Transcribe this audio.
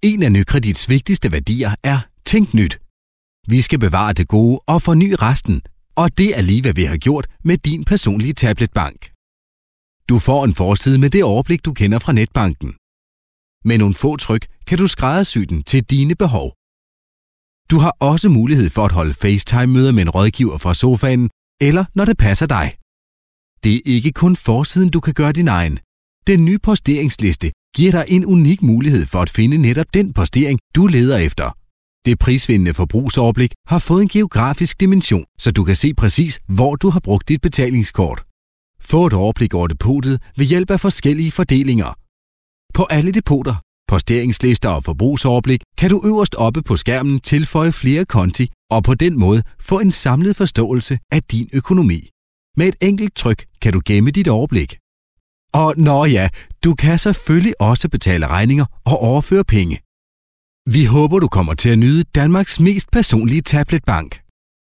En af Nykredits vigtigste værdier er Tænk nyt. Vi skal bevare det gode og forny resten, og det er lige hvad vi har gjort med din personlige tabletbank. Du får en forside med det overblik, du kender fra netbanken. Med nogle få tryk kan du skræddersy den til dine behov. Du har også mulighed for at holde FaceTime-møder med en rådgiver fra sofaen, eller når det passer dig. Det er ikke kun forsiden, du kan gøre din egen. Den nye posteringsliste giver dig en unik mulighed for at finde netop den postering, du leder efter. Det prisvindende forbrugsoverblik har fået en geografisk dimension, så du kan se præcis, hvor du har brugt dit betalingskort. Få et overblik over depotet ved hjælp af forskellige fordelinger. På alle depoter, posteringslister og forbrugsoverblik kan du øverst oppe på skærmen tilføje flere konti og på den måde få en samlet forståelse af din økonomi. Med et enkelt tryk kan du gemme dit overblik. Og du kan selvfølgelig også betale regninger og overføre penge. Vi håber, du kommer til at nyde Danmarks mest personlige tabletbank.